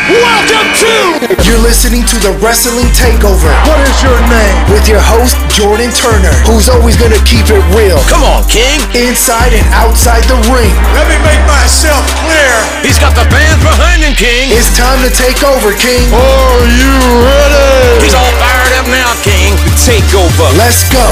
Welcome to... You're listening to the Wrestling Takeover. What is your name? With your host, Jordan Turner, who's always gonna keep it real. Come on, King. Inside and outside the ring. Let me make myself clear. He's got the fans behind him, King. It's time to take over, King. Are you ready? He's all fired up now, King. The takeover. Let's go.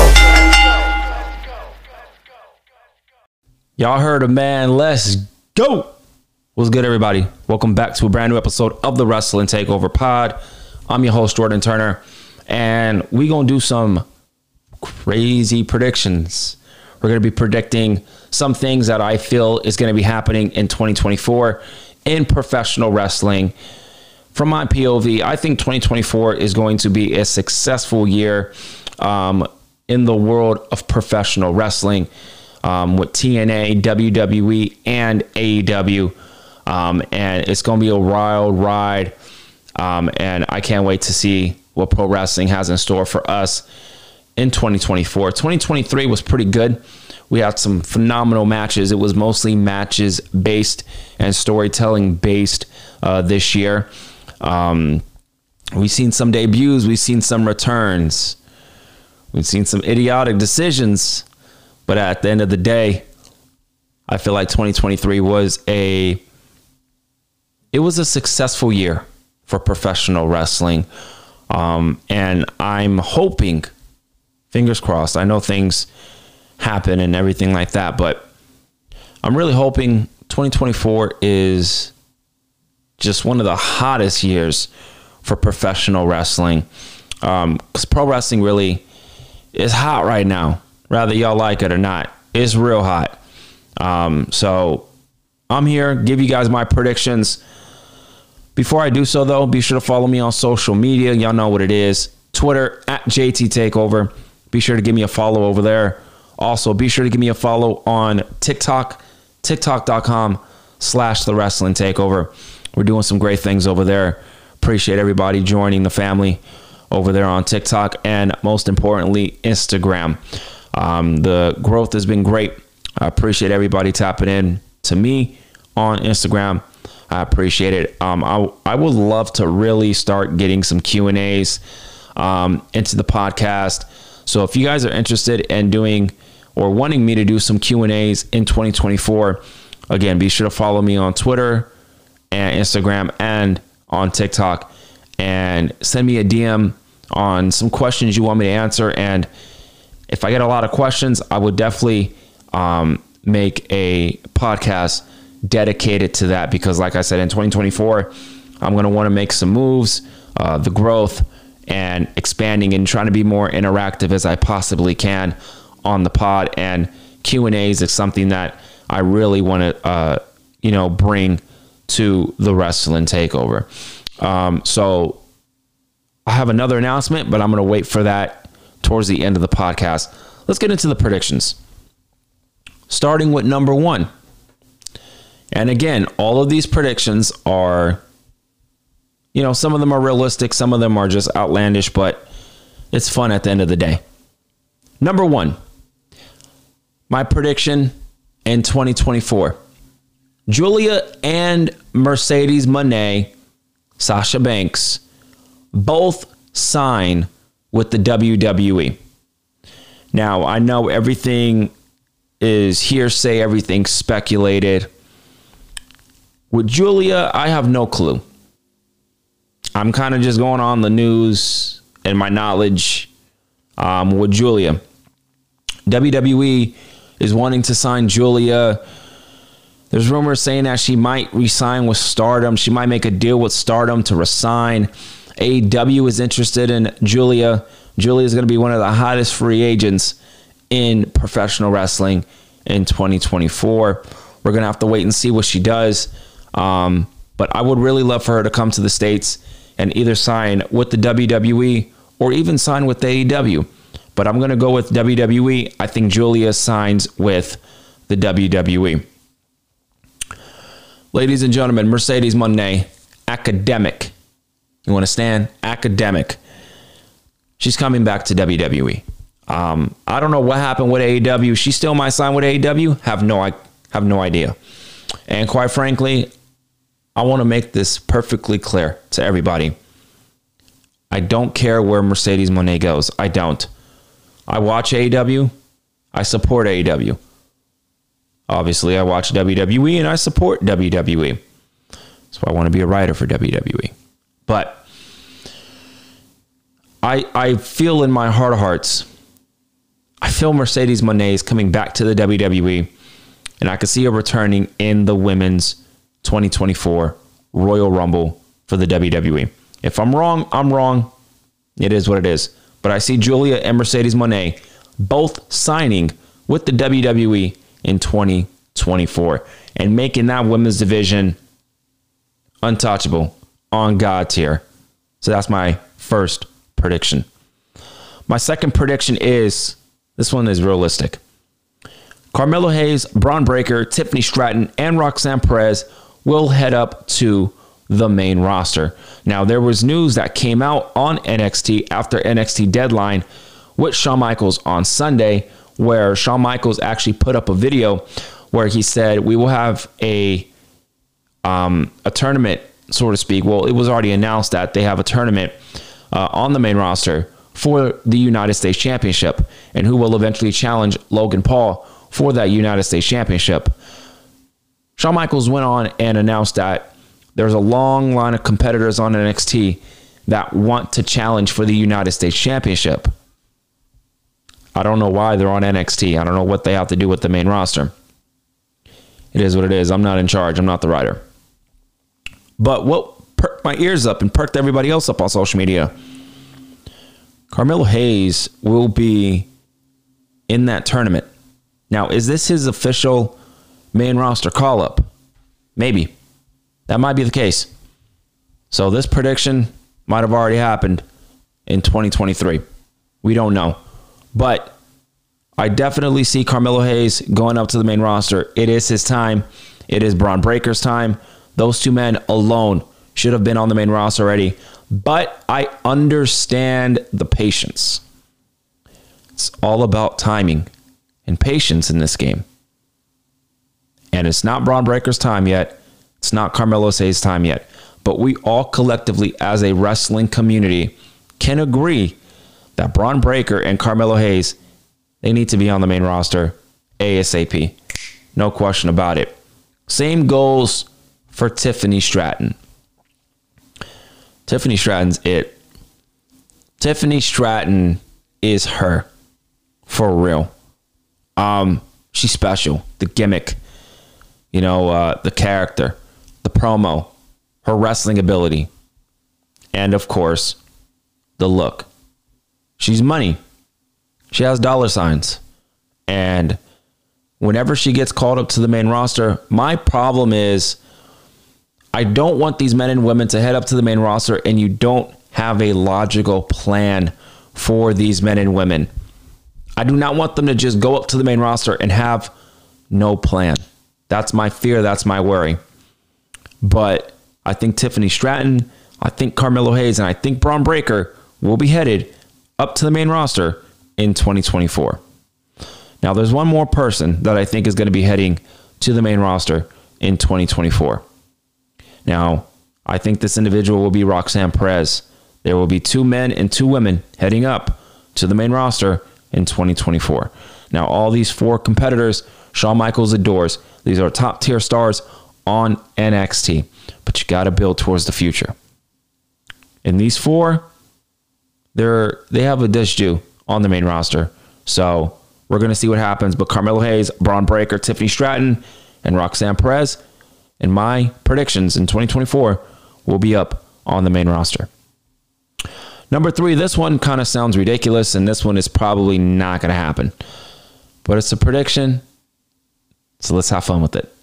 Y'all heard a man. Let's go. What's good, everybody? Welcome back to a brand new episode of the Wrestling Takeover Pod. I'm your host, Jordan Turner, and we're going to do some crazy predictions. We're going to be predicting some things that I feel is going to be happening in 2024 in professional wrestling. From my POV, I think 2024 is going to be a successful year in the world of professional wrestling with TNA, WWE, and AEW. And it's going to be a wild ride. And I can't wait to see what pro wrestling has in store for us in 2024. 2023 was pretty good. We had some phenomenal matches. It was mostly matches based and storytelling based this year. We've seen some debuts. We've seen some returns. We've seen some idiotic decisions. But at the end of the day, I feel like 2023 was a successful year for professional wrestling. And I'm hoping, fingers crossed, I know things happen and everything like that, but I'm really hoping 2024 is just one of the hottest years for professional wrestling. Because pro wrestling really is hot right now, whether y'all like it or not. It's real hot. So I'm here, give you guys my predictions. Before I do so, though, be sure to follow me on social media. Y'all know what it is. Twitter, @JTTakeover. Be sure to give me a follow over there. Also, be sure to give me a follow on TikTok, tiktok.com/The Wrestling Takeover. We're doing some great things over there. Appreciate everybody joining the family over there on TikTok and, most importantly, Instagram. The growth has been great. I appreciate everybody tapping in to me on Instagram. I appreciate it. I would love to really start getting some Q&As into the podcast. So if you guys are interested in doing or wanting me to do some Q&As in 2024, again, be sure to follow me on Twitter and Instagram and on TikTok and send me a DM on some questions you want me to answer. And if I get a lot of questions, I would definitely make a podcast dedicated to that, because like I said, in 2024, I'm going to want to make some moves, the growth and expanding and trying to be more interactive as I possibly can on the pod. And Q&As is something that I really want to, bring to the Wrestling Takeover. So I have another announcement, but I'm going to wait for that towards the end of the podcast. Let's get into the predictions. Starting with number 1. And again, all of these predictions are, some of them are realistic, some of them are just outlandish, but it's fun at the end of the day. Number 1, my prediction in 2024. Julia and Mercedes Moné, Sasha Banks, both sign with the WWE. Now, I know everything is hearsay, everything's speculated. With Julia, I have no clue. I'm kind of just going on the news and my knowledge with Julia. WWE is wanting to sign Julia. There's rumors saying that she might re-sign with Stardom. She might make a deal with Stardom to resign. AEW is interested in Julia. Julia is going to be one of the hottest free agents in professional wrestling in 2024. We're going to have to wait and see what she does. But I would really love for her to come to the States and either sign with the WWE or even sign with the AEW. But I'm going to go with WWE. I think Julia signs with the WWE. Ladies and gentlemen, Mercedes Moné, academic. You want to stand? Academic. She's coming back to WWE. I don't know what happened with AEW. She still might sign with AEW. Have no idea. And quite frankly, I want to make this perfectly clear to everybody. I don't care where Mercedes Moné goes. I don't. I watch AEW. I support AEW. Obviously, I watch WWE and I support WWE. So I want to be a writer for WWE. But I feel in my heart of hearts, I feel Mercedes Moné is coming back to the WWE, and I can see her returning in the women's 2024 Royal Rumble for the WWE. If I'm wrong, I'm wrong. It is what it is. But I see Julia and Mercedes Moné both signing with the WWE in 2024 and making that women's division untouchable, on God tier. So that's my first prediction. My second prediction is, this one is realistic. Carmelo Hayes, Bron Breakker, Tiffany Stratton, and Roxanne Perez will head up to the main roster. Now, there was news that came out on NXT after NXT Deadline with Shawn Michaels on Sunday, where Shawn Michaels actually put up a video where he said, we will have a tournament, so to speak. Well, it was already announced that they have a tournament on the main roster for the United States Championship, and who will eventually challenge Logan Paul for that United States Championship. Shawn Michaels went on and announced that there's a long line of competitors on NXT that want to challenge for the United States Championship. I don't know why they're on NXT. I don't know what they have to do with the main roster. It is what it is. I'm not in charge. I'm not the writer. But what perked my ears up and perked everybody else up on social media, Carmelo Hayes will be in that tournament. Now, is this his official main roster call-up? Maybe. That might be the case. So this prediction might have already happened in 2023. We don't know. But I definitely see Carmelo Hayes going up to the main roster. It is his time. It is Bron Breakker's time. Those two men alone should have been on the main roster already. But I understand the patience. It's all about timing and patience in this game. And it's not Bron Breakker's time yet. It's not Carmelo Hayes' time yet. But we all collectively, as a wrestling community, can agree that Bron Breakker and Carmelo Hayes, they need to be on the main roster ASAP. No question about it. Same goes for Tiffany Stratton. Tiffany Stratton's it. Tiffany Stratton is her. For real. She's special. The gimmick, the character, the promo, her wrestling ability, and of course, the look. She's money. She has dollar signs. And whenever she gets called up to the main roster, my problem is I don't want these men and women to head up to the main roster and you don't have a logical plan for these men and women. I do not want them to just go up to the main roster and have no plan. That's my fear. That's my worry. But I think Tiffany Stratton, I think Carmelo Hayes, and I think Bron Breakker will be headed up to the main roster in 2024. Now, there's one more person that I think is going to be heading to the main roster in 2024. Now, I think this individual will be Roxanne Perez. There will be 2 men and 2 women heading up to the main roster in 2024. Now, all these 4 competitors, Shawn Michaels adores. These are top tier stars on NXT, but you got to build towards the future. And these 4, they have a dish due on the main roster. So we're going to see what happens. But Carmelo Hayes, Bron Breakker, Tiffany Stratton, and Roxanne Perez, and my predictions in 2024 will be up on the main roster. Number 3, this one kind of sounds ridiculous, and this one is probably not going to happen. But it's a prediction, so let's have fun with it.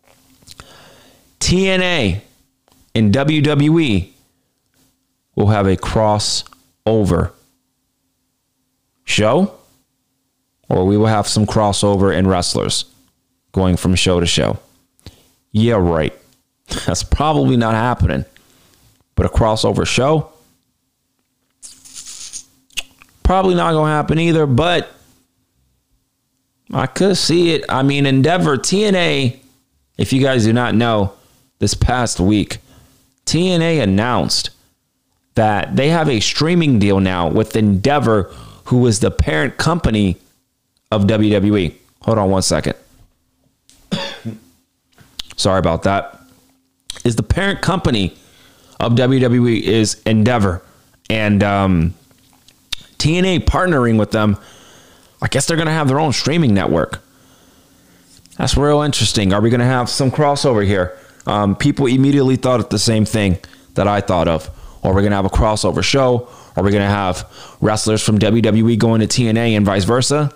TNA and WWE will have a crossover show, or we will have some crossover in wrestlers going from show to show. Yeah, right. That's probably not happening. But a crossover show, probably not going to happen either, but I could see it. I mean, Endeavor, TNA, if you guys do not know, this past week, TNA announced that they have a streaming deal now with Endeavor, who is the parent company of WWE. Hold on one second. Sorry about that. Is the parent company of WWE is Endeavor. And TNA partnering with them, I guess they're going to have their own streaming network. That's real interesting. Are we going to have some crossover here? People immediately thought of the same thing that I thought of. Or we're going to have a crossover show. Or we're going to have wrestlers from WWE going to TNA and vice versa.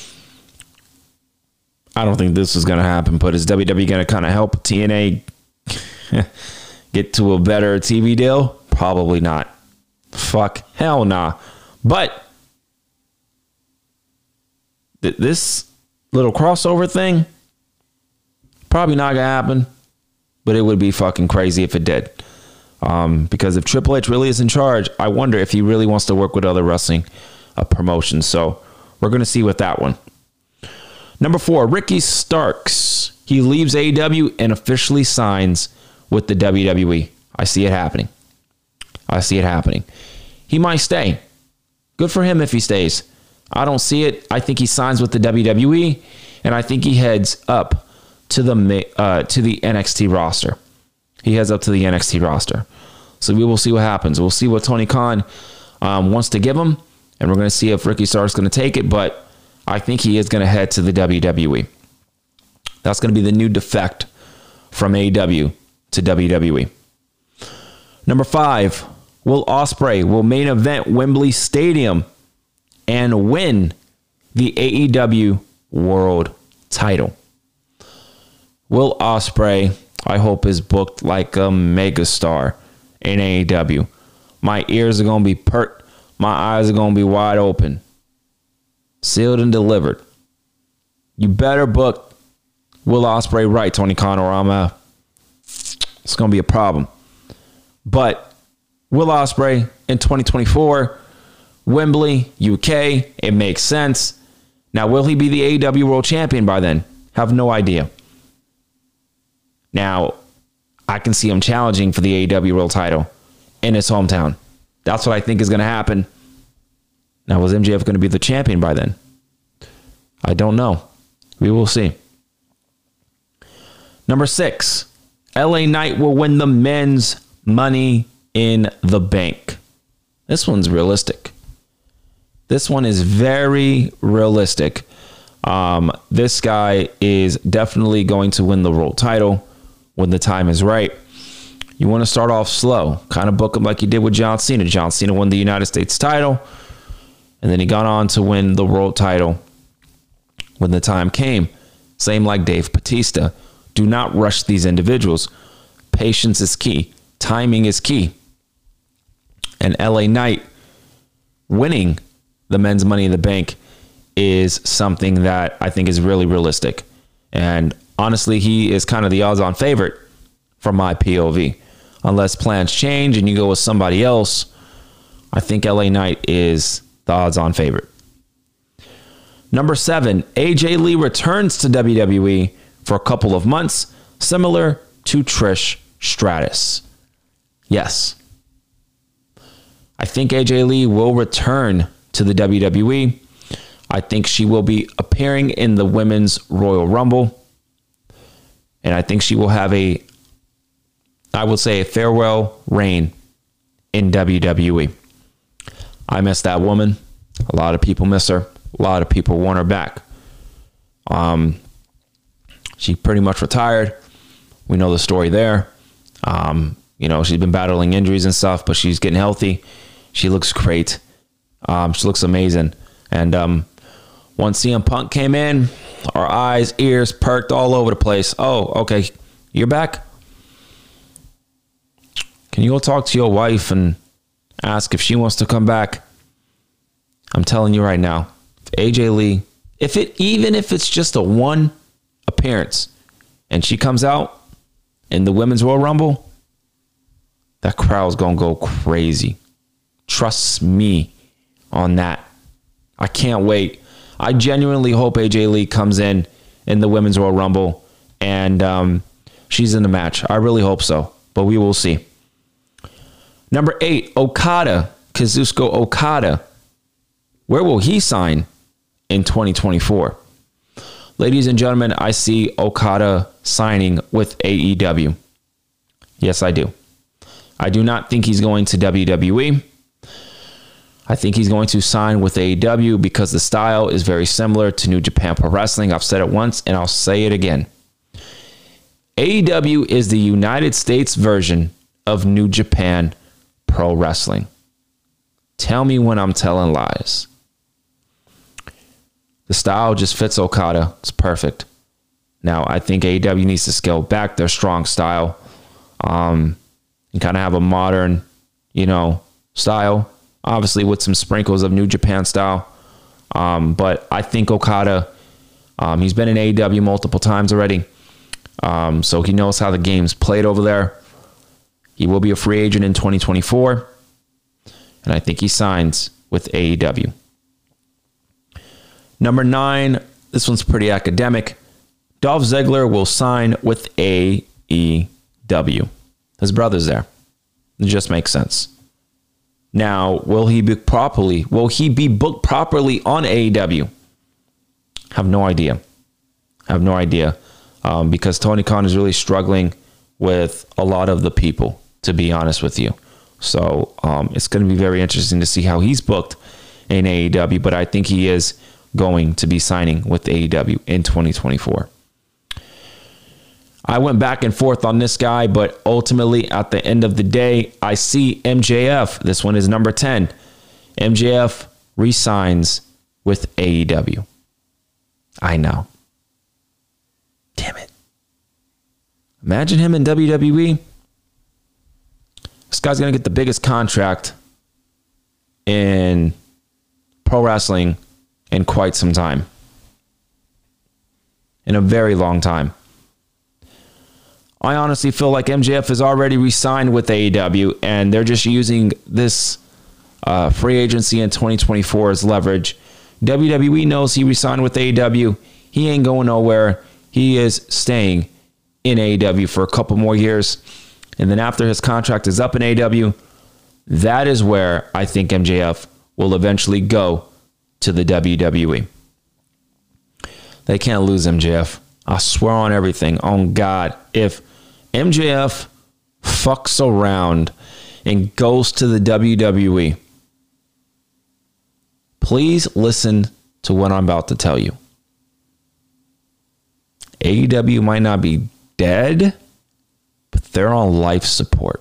I don't think this is going to happen, but is WWE going to kind of help TNA get to a better TV deal? Probably not. Fuck. Hell nah. But this little crossover thing, probably not going to happen, but it would be fucking crazy if it did. Because if Triple H really is in charge, I wonder if he really wants to work with other wrestling promotions. So we're going to see with that one. Number 4, Ricky Starks. He leaves AEW and officially signs with the WWE. I see it happening. He might stay. Good for him if he stays. I don't see it. I think he signs with the WWE, and I think he heads up to the NXT roster. So we will see what happens. We'll see what Tony Khan wants to give him, and we're going to see if Ricky Starks is going to take it, but I think he is going to head to the WWE. That's going to be the new defect from AEW to WWE. Number 5, Will Ospreay will main event Wembley Stadium and win the AEW World title. Will Ospreay, I hope, is booked like a megastar in AEW. My ears are going to be perked. My eyes are going to be wide open. Sealed and delivered. You better book Will Ospreay right, Tony Khan, or it's going to be a problem. But Will Ospreay in 2024, Wembley, UK, it makes sense. Now, will he be the AEW World Champion by then? Have no idea. Now, I can see him challenging for the AEW World title in his hometown. That's what I think is going to happen. Now, was MJF going to be the champion by then? I don't know. We will see. Number 6, LA Knight will win the men's Money in the Bank. This one's realistic. This one is very realistic. This guy is definitely going to win the world title when the time is right. You want to start off slow. Kind of book him like you did with John Cena. John Cena won the United States title, and then he got on to win the world title when the time came. Same like Dave Bautista. Do not rush these individuals. Patience is key. Timing is key. And LA Knight winning the men's Money in the Bank is something that I think is really realistic. And honestly, he is kind of the odds-on favorite from my POV. Unless plans change and you go with somebody else, I think LA Knight is the odds-on favorite. Number 7, AJ Lee returns to WWE for a couple of months, similar to Trish Stratus. Yes. I think AJ Lee will return to the WWE. I think she will be appearing in the Women's Royal Rumble. And I think she will have a farewell reign in WWE. I miss that woman. A lot of people miss her. A lot of people want her back. She pretty much retired. We know the story there. She's been battling injuries and stuff, but she's getting healthy. She looks great. She looks amazing. And once CM Punk came in, our eyes, ears perked all over the place. Oh, okay. You're back? Can you go talk to your wife and ask if she wants to come back? I'm telling you right now, if AJ Lee, even if it's just a one appearance and she comes out in the Women's Royal Rumble, that crowd's going to go crazy. Trust me on that. I can't wait. I genuinely hope AJ Lee comes in the Women's Royal Rumble and she's in the match. I really hope so, but we will see. Number 8, Kazuchika Okada. Where will he sign in 2024? Ladies and gentlemen, I see Okada signing with AEW. Yes, I do. I do not think he's going to WWE. I think he's going to sign with AEW because the style is very similar to New Japan Pro Wrestling. I've said it once and I'll say it again. AEW is the United States version of New Japan Pro Wrestling. Tell me when I'm telling lies. The style just fits Okada. It's perfect. Now, I think AEW needs to scale back their strong style and kind of have a modern, style. Obviously, with some sprinkles of New Japan style. But I think Okada, he's been in AEW multiple times already. So he knows how the game's played over there. He will be a free agent in 2024. And I think he signs with AEW. Number 9, this one's pretty academic. Dolph Ziggler will sign with AEW. His brother's there. It just makes sense. Now, will he be booked properly on AEW? Have no idea. Because Tony Khan is really struggling with a lot of the people, to be honest with you. So it's going to be very interesting to see how he's booked in AEW, but I think he is going to be signing with AEW in 2024. I went back and forth on this guy, but ultimately at the end of the day, I see MJF. This one is number 10. MJF re-signs with AEW. I know. Damn it. Imagine him in WWE. This guy's going to get the biggest contract in pro wrestling in quite some time. In a very long time. I honestly feel like MJF is already re-signed with AEW, and they're just using this free agency in 2024 as leverage. WWE knows he re-signed with AEW. He ain't going nowhere. He is staying in AEW for a couple more years. And then after his contract is up in AEW, that is where I think MJF will eventually go to the WWE. They can't lose MJF. I swear on everything. On God. If MJF fucks around and goes to the WWE, please listen to what I'm about to tell you. AEW might not be dead, but they're on life support.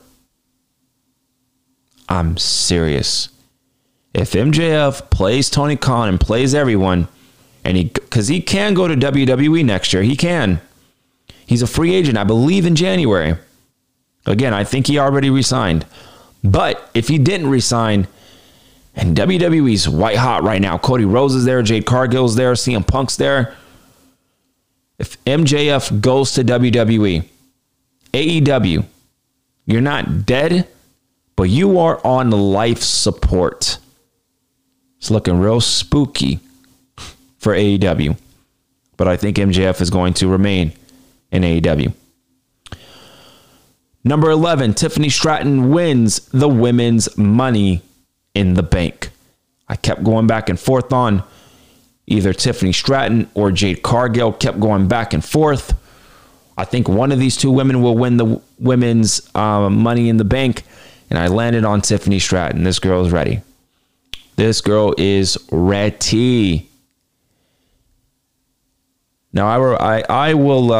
I'm serious. If MJF plays Tony Khan and plays everyone, and because he can go to WWE next year, he can. He's a free agent, I believe, in January. Again, I think he already resigned. But if he didn't resign, and WWE's white hot right now, Cody Rhodes is there, Jade Cargill's there, CM Punk's there. If MJF goes to WWE, AEW, you're not dead, but you are on life support. It's looking real spooky for AEW. But I think MJF is going to remain in AEW. Number 11, Tiffany Stratton wins the women's Money in the Bank. I kept going back and forth on either Tiffany Stratton or Jade Cargill. Kept going back and forth. I think one of these two women will win the women's Money in the Bank. And I landed on Tiffany Stratton. This girl is ready. This girl is ready. Now I will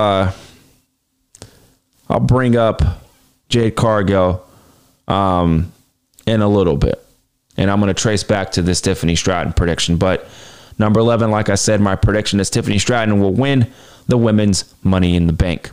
I'll bring up Jade Cargill in a little bit. And I'm going to trace back to this Tiffany Stratton prediction. But number 11, like I said, my prediction is Tiffany Stratton will win the women's Money in the Bank.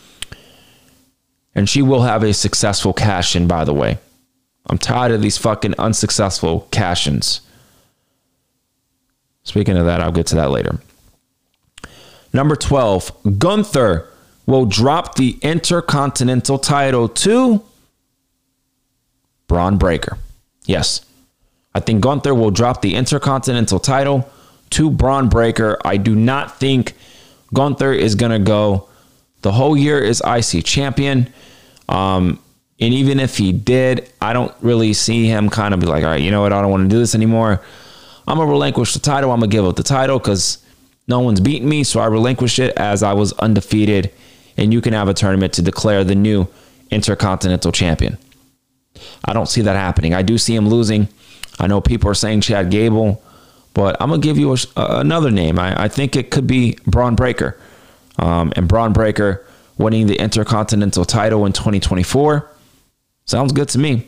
And she will have a successful cash-in, by the way. I'm tired of these fucking unsuccessful cash-ins. Speaking of that, I'll get to that later. Number 12, Gunther will drop the Intercontinental title to Braun Breaker. Yes, I think Gunther will drop the Intercontinental title to Braun Breaker. I do not think Gunther is going to go the whole year is IC champion. And even if he did, I don't really see him kind of be like, all right, you know what? I don't want to do this anymore. I'm going to relinquish the title. I'm going to give up the title because no one's beaten me. So I relinquished it as I was undefeated. And you can have a tournament to declare the new Intercontinental Champion. I don't see that happening. I do see him losing. I know people are saying Chad Gable, but I'm going to give you another name. I think it could be Braun Breaker. And Braun Breaker winning the Intercontinental title in 2024. Sounds good to me.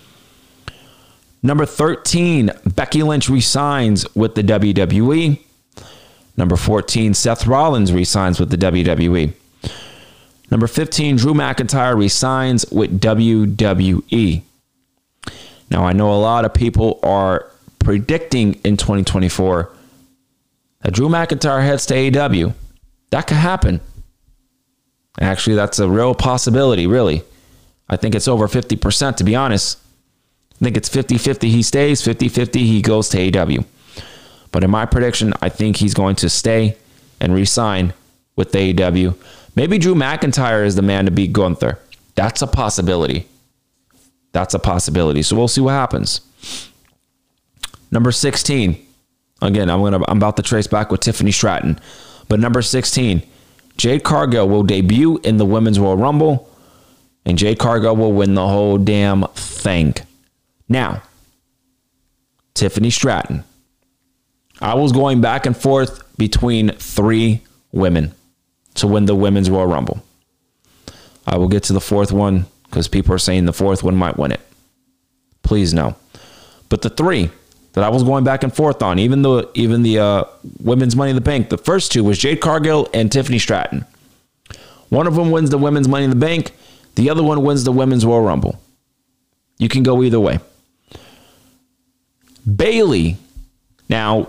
Number 13, Becky Lynch resigns with the WWE. Number 14, Seth Rollins resigns with the WWE. Number 15, Drew McIntyre resigns with WWE. Now, I know a lot of people are predicting in 2024 that Drew McIntyre heads to AEW. That could happen. Actually, that's a real possibility, really. I think it's over 50%, to be honest. I think it's 50-50 he stays, 50-50 he goes to AEW. But in my prediction, I think he's going to stay and re-sign with AEW. Maybe Drew McIntyre is the man to beat Gunther. That's a possibility. That's a possibility. So we'll see what happens. Number 16. Again, I'm about to trace back with Tiffany Stratton. But number 16, Jade Cargill will debut in the Women's Royal Rumble. And Jade Cargill will win the whole damn thing. Now, Tiffany Stratton. I was going back and forth between 3 women to win the Women's Royal Rumble. I will get to the 4th one because people are saying the 4th one might win it. Please no. But the 3 that I was going back and forth on, even the Women's Money in the Bank, the first 2 was Jade Cargill and Tiffany Stratton. One of them wins the Women's Money in the Bank. The other one wins the Women's Royal Rumble. You can go either way. Bayley. Now,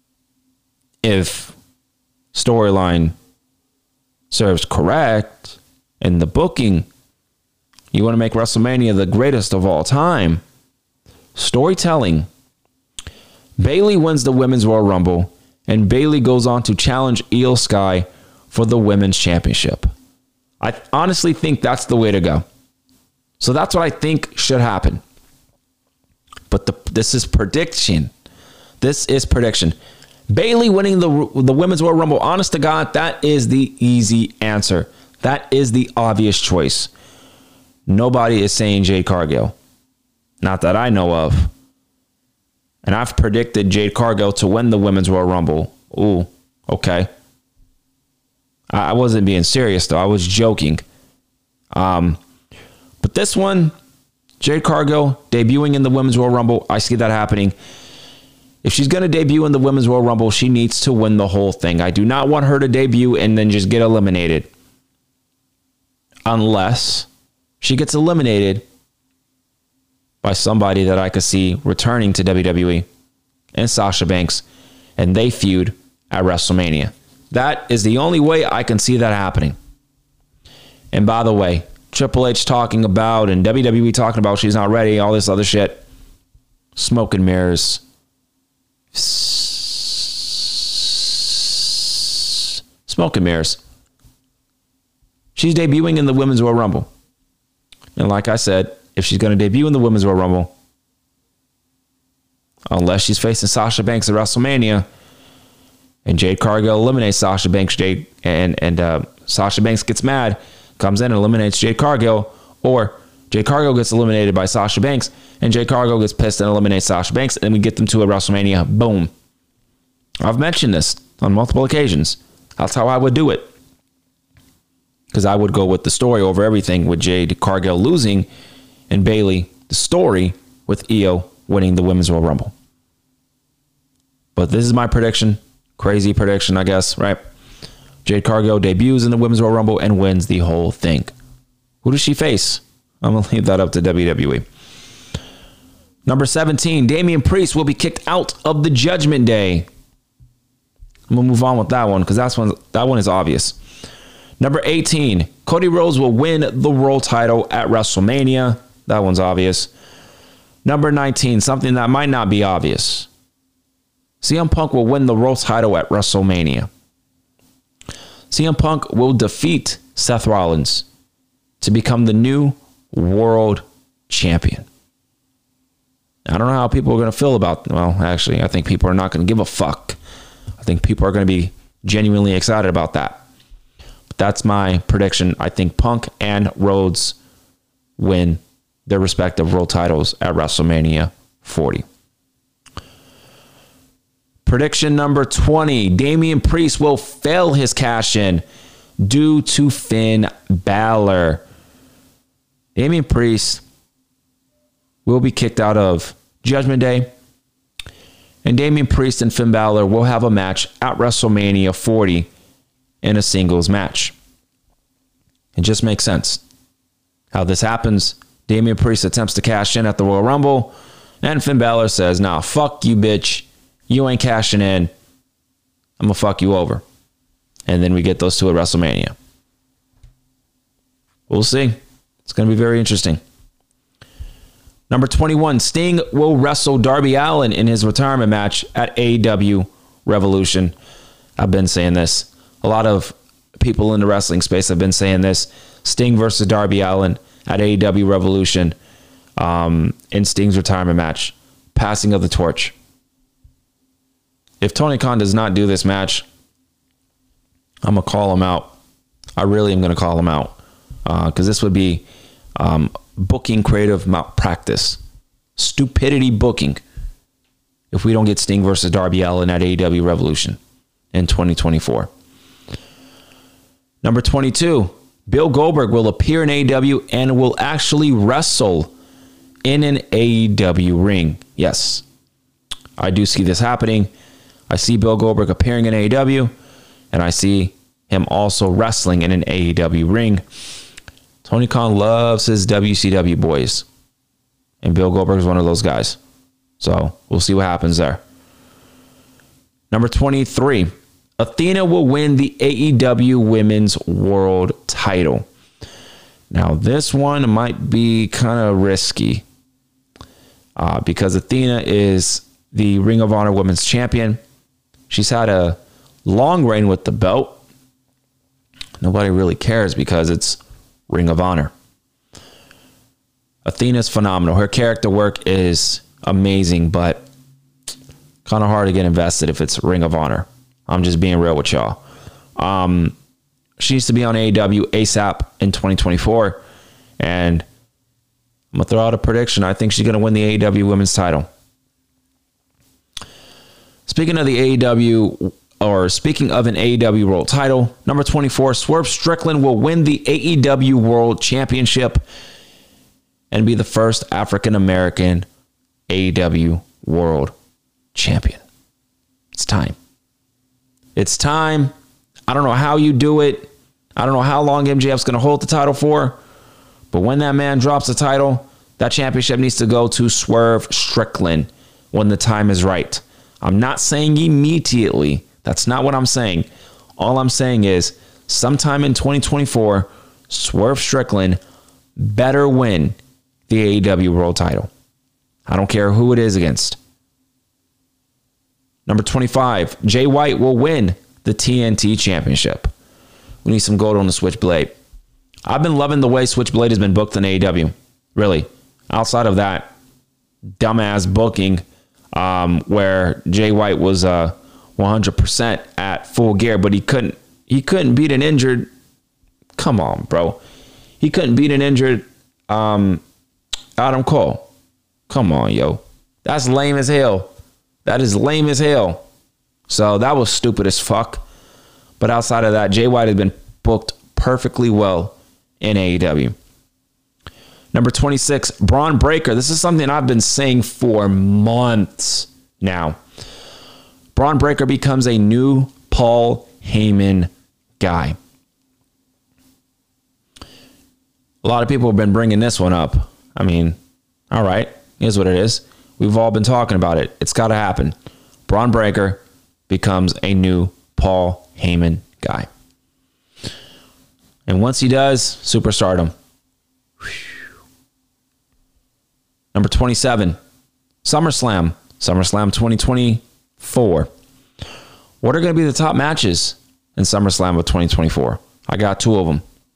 if storyline serves correct and the booking, you want to make WrestleMania the greatest of all time. Storytelling. Bayley wins the Women's Royal Rumble, and Bayley goes on to challenge Io Sky for the Women's Championship. I honestly think that's the way to go. So that's what I think should happen. But this is prediction. This is prediction. Bayley winning the Women's Royal Rumble, honest to God, that is the easy answer. That is the obvious choice. Nobody is saying Jade Cargill. Not that I know of. And I've predicted Jade Cargill to win the Women's Royal Rumble. Ooh, okay. I wasn't being serious, though. I was joking. But this one, Jade Cargill debuting in the Women's Royal Rumble, I see that happening. If she's going to debut in the Women's Royal Rumble, she needs to win the whole thing. I do not want her to debut and then just get eliminated. Unless she gets eliminated by somebody that I could see returning to WWE and Sasha Banks, and they feud at WrestleMania. That is the only way I can see that happening. And by the way, Triple H talking about and WWE talking about she's not ready, all this other shit. Smoke and mirrors. Smoke and mirrors. She's debuting in the Women's Royal Rumble. And like I said, if she's going to debut in the Women's Royal Rumble, unless she's facing Sasha Banks at WrestleMania, and Jade Cargill eliminates Sasha Banks, and Sasha Banks gets mad, comes in and eliminates Jade Cargill, or Jade Cargill gets eliminated by Sasha Banks, and Jade Cargill gets pissed and eliminates Sasha Banks, and then we get them to a WrestleMania. Boom. I've mentioned this on multiple occasions. That's how I would do it. Because I would go with the story over everything, with Jade Cargill losing and Bayley, the story with Io winning the Women's Royal Rumble. But this is my prediction. Crazy prediction, I guess, right? Jade Cargill debuts in the Women's Royal Rumble and wins the whole thing. Who does she face? I'm going to leave that up to WWE. Number 17, Damian Priest will be kicked out of the Judgment Day. I'm going to move on with that one because that one is obvious. Number 18, Cody Rhodes will win the world title at WrestleMania. That one's obvious. Number 19, something that might not be obvious. CM Punk will win the world title at WrestleMania. CM Punk will defeat Seth Rollins to become the new world champion. I don't know how people are going to feel about, well, actually, I think people are not going to give a fuck. I think people are going to be genuinely excited about that. But that's my prediction. I think Punk and Rhodes win their respective world titles at WrestleMania 40. Prediction number 20. Damian Priest will fail his cash-in due to Finn Balor. Damian Priest will be kicked out of Judgment Day. And Damian Priest and Finn Balor will have a match at WrestleMania 40 in a singles match. It just makes sense how this happens. Damian Priest attempts to cash in at the Royal Rumble. And Finn Balor says, nah, fuck you, bitch. You ain't cashing in. I'm going to fuck you over. And then we get those two at WrestleMania. We'll see. It's going to be very interesting. Number 21, Sting will wrestle Darby Allin in his retirement match at AEW Revolution. I've been saying this. A lot of people in the wrestling space have been saying this. Sting versus Darby Allin at AEW Revolution in Sting's retirement match. Passing of the torch. If Tony Khan does not do this match, I'm going to call him out. I really am going to call him out. Because this would be booking creative malpractice. Stupidity booking. If we don't get Sting versus Darby Allin at AEW Revolution in 2024. Number 22. Bill Goldberg will appear in AEW and will actually wrestle in an AEW ring. Yes. I do see this happening. I see Bill Goldberg appearing in AEW, and I see him also wrestling in an AEW ring. Tony Khan loves his WCW boys, and Bill Goldberg is one of those guys. So we'll see what happens there. Number 23, Athena will win the AEW Women's World Title. Now, this one might be kind of risky because Athena is the Ring of Honor Women's Champion. She's had a long reign with the belt. Nobody really cares because it's Ring of Honor. Athena's phenomenal. Her character work is amazing, but kind of hard to get invested if it's Ring of Honor. I'm just being real with y'all. She needs to be on AEW ASAP in 2024, and I'm going to throw out a prediction. I think she's going to win the AEW Women's title. Speaking of the AEW, or speaking of an AEW World title, number 24, Swerve Strickland will win the AEW World Championship and be the first African-American AEW World Champion. It's time. It's time. I don't know how you do it. I don't know how long MJF's going to hold the title for, but when that man drops the title, that championship needs to go to Swerve Strickland when the time is right. I'm not saying immediately. That's not what I'm saying. All I'm saying is sometime in 2024, Swerve Strickland better win the AEW World title. I don't care who it is against. Number 25, Jay White will win the TNT Championship. We need some gold on the Switchblade. I've been loving the way Switchblade has been booked in AEW. Really. Outside of that dumbass booking where Jay White was 100% at Full Gear, but he couldn't beat an injured. Come on, bro. He couldn't beat an injured Adam Cole. Come on, yo. That's lame as hell. That is lame as hell. So that was stupid as fuck. But outside of that, Jay White has been booked perfectly well in AEW. Number 26, Braun Breaker. This is something I've been saying for months now. Braun Breaker becomes a new Paul Heyman guy. A lot of people have been bringing this one up. I mean, all right, here's what it is. We've all been talking about it. It's got to happen. Braun Breaker becomes a new Paul Heyman guy. And once he does, superstardom. Number 27, SummerSlam 2024. What are going to be the top matches in SummerSlam of 2024? I got two of them.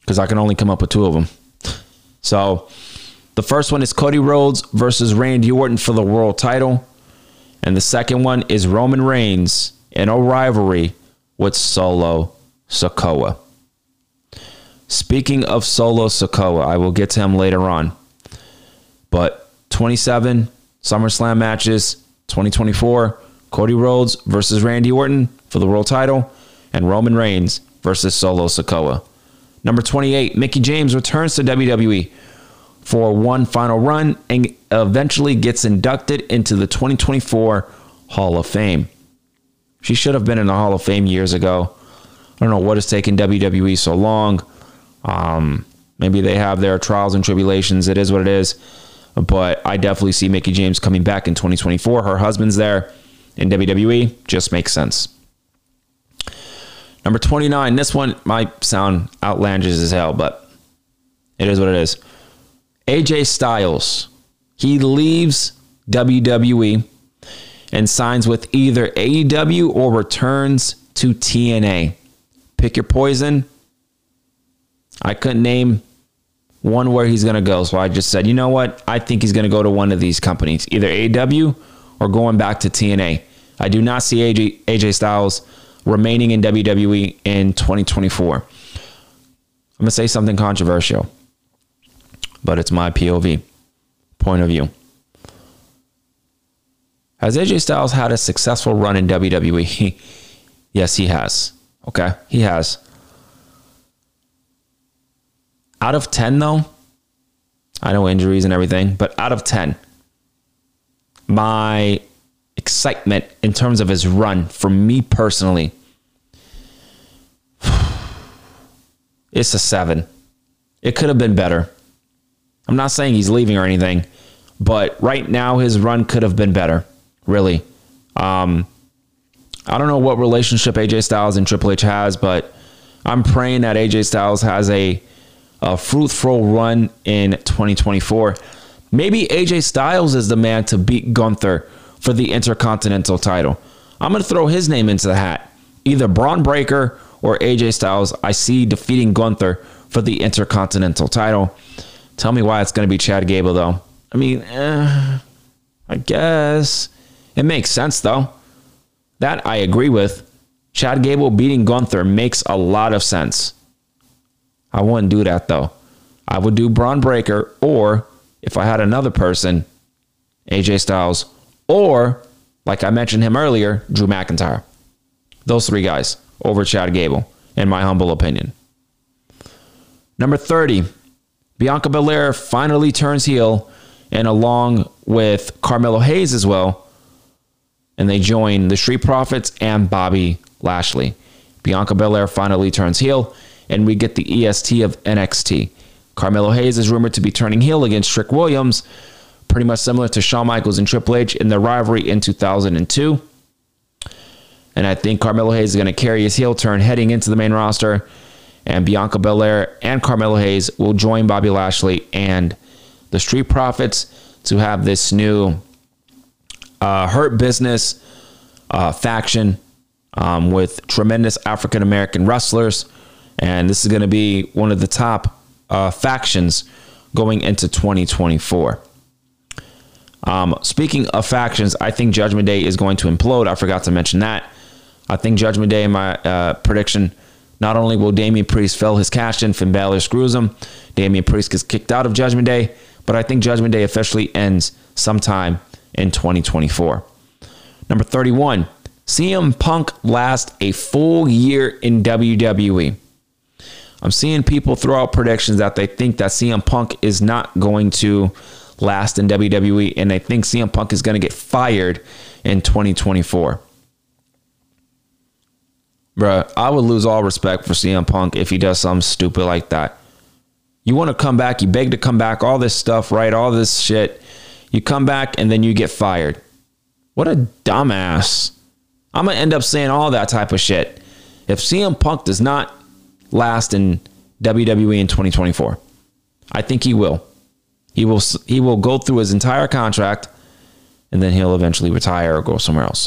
because I can only come up with two of them. So the first one is Cody Rhodes versus Randy Orton for the world title. And the second one is Roman Reigns in a rivalry with Solo Sikoa. Speaking of Solo Sikoa, I will get to him later on. But 27 SummerSlam matches, 2024, Cody Rhodes versus Randy Orton for the world title, and Roman Reigns versus Solo Sikoa. Number 28, Mickie James returns to WWE for one final run and eventually gets inducted into the 2024 Hall of Fame. She should have been in the Hall of Fame years ago. I don't know what has taken WWE so long. Maybe they have their trials and tribulations. It is what it is. But I definitely see Mickie James coming back in 2024. Her husband's there in WWE. Just makes sense. Number 29. This one might sound outlandish as hell, but it is what it is. AJ Styles. He leaves WWE and signs with either AEW or returns to TNA. Pick your poison. I couldn't name one where he's going to go, so I just said, you know what? I think he's going to go to one of these companies, either AEW or going back to TNA. I do not see AJ Styles remaining in WWE in 2024. I'm going to say something controversial, but it's my POV, point of view. Has AJ Styles had a successful run in WWE? Yes, he has. Okay, he has. Out of 10, though, I know injuries and everything, but out of 10, my excitement in terms of his run, for me personally, it's a 7. It could have been better. I'm not saying he's leaving or anything, but right now his run could have been better, really. I don't know what relationship AJ Styles and Triple H has, but I'm praying that AJ Styles has a fruitful run in 2024. Maybe AJ Styles is the man to beat Gunther for the Intercontinental title. I'm going to throw his name into the hat. Either Braun Breaker or AJ Styles, I see defeating Gunther for the Intercontinental title. Tell me why it's going to be Chad Gable, though. I mean, I guess it makes sense, though. That I agree with. Chad Gable beating Gunther makes a lot of sense. I wouldn't do that, though. I would do Braun Breaker, or if I had another person, AJ Styles, or, like I mentioned him earlier, Drew McIntyre. Those three guys over Chad Gable, in my humble opinion. Number 30, Bianca Belair finally turns heel, and along with Carmelo Hayes as well, and they join the Street Profits and Bobby Lashley. Bianca Belair finally turns heel, and we get the EST of NXT. Carmelo Hayes is rumored to be turning heel against Trick Williams, pretty much similar to Shawn Michaels and Triple H in their rivalry in 2002. And I think Carmelo Hayes is going to carry his heel turn heading into the main roster, and Bianca Belair and Carmelo Hayes will join Bobby Lashley and the Street Profits to have this new Hurt Business faction with tremendous African-American wrestlers. And this is going to be one of the top factions going into 2024. Speaking of factions, I think Judgment Day is going to implode. I forgot to mention that. I think Judgment Day, in my prediction, not only will Damian Priest fail his cash-in, Finn Balor screws him, Damian Priest gets kicked out of Judgment Day, but I think Judgment Day officially ends sometime in 2024. Number 31, CM Punk lasts a full year in WWE. I'm seeing people throw out predictions that they think that CM Punk is not going to last in WWE, and they think CM Punk is going to get fired in 2024. Bruh, I would lose all respect for CM Punk if he does something stupid like that. You want to come back, you beg to come back, all this stuff, right? All this shit. You come back and then you get fired. What a dumbass. I'm going to end up saying all that type of shit if CM Punk does not last in WWE in 2024. I think he will. He will go through his entire contract, and then he'll eventually retire or go somewhere else.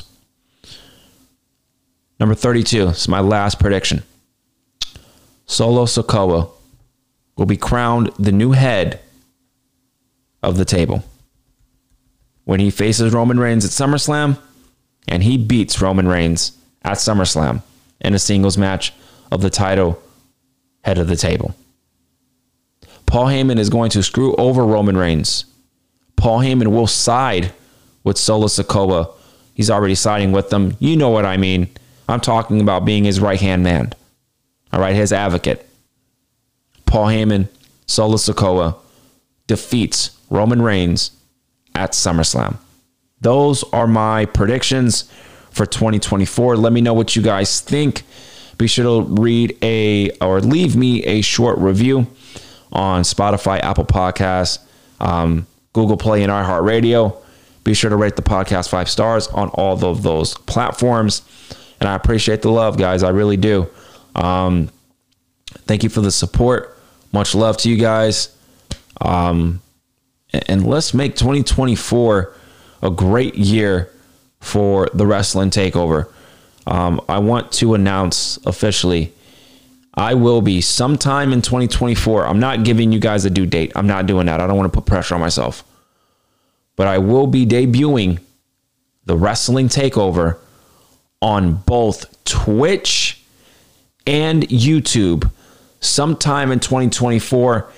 Number 32. This is my last prediction. Solo Sikoa will be crowned the new head of the table when he faces Roman Reigns at SummerSlam, and he beats Roman Reigns at SummerSlam in a singles match of the title head of the table. Paul Heyman is going to screw over Roman Reigns. Paul Heyman will side with Solo Sikoa. He's already siding with them. You know what I mean. I'm talking about being his right-hand man. All right, his advocate. Paul Heyman, Solo Sikoa, defeats Roman Reigns at SummerSlam. Those are my predictions for 2024. Let me know what you guys think. Be sure to leave me a short review on Spotify, Apple Podcasts, Google Play, and iHeartRadio. Be sure to rate the podcast 5 stars on all of those platforms. And I appreciate the love, guys. I really do. Thank you for the support. Much love to you guys. And let's make 2024 a great year for the Wrestling Takeover. I want to announce officially, I will be sometime in 2024. I'm not giving you guys a due date. I'm not doing that. I don't want to put pressure on myself. But I will be debuting the Wrestling Takeover on both Twitch and YouTube sometime in 2024.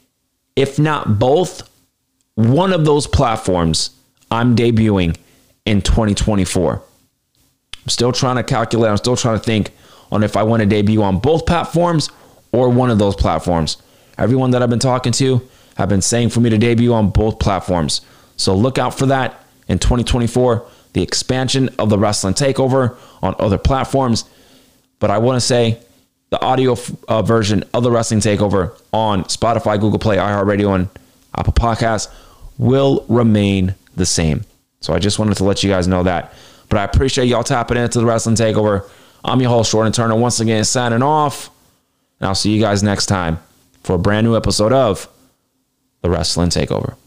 If not both, one of those platforms I'm debuting in 2024. I'm still trying to calculate. I'm still trying to think on if I want to debut on both platforms or one of those platforms. Everyone that I've been talking to have been saying for me to debut on both platforms. So look out for that in 2024, the expansion of the Wrestling Takeover on other platforms. But I want to say the audio version of the Wrestling Takeover on Spotify, Google Play, iHeartRadio, and Apple Podcasts will remain the same. So I just wanted to let you guys know that. But I appreciate y'all tapping into the Wrestling Takeover. I'm your host, Jordan Turner, once again signing off. And I'll see you guys next time for a brand new episode of the Wrestling Takeover.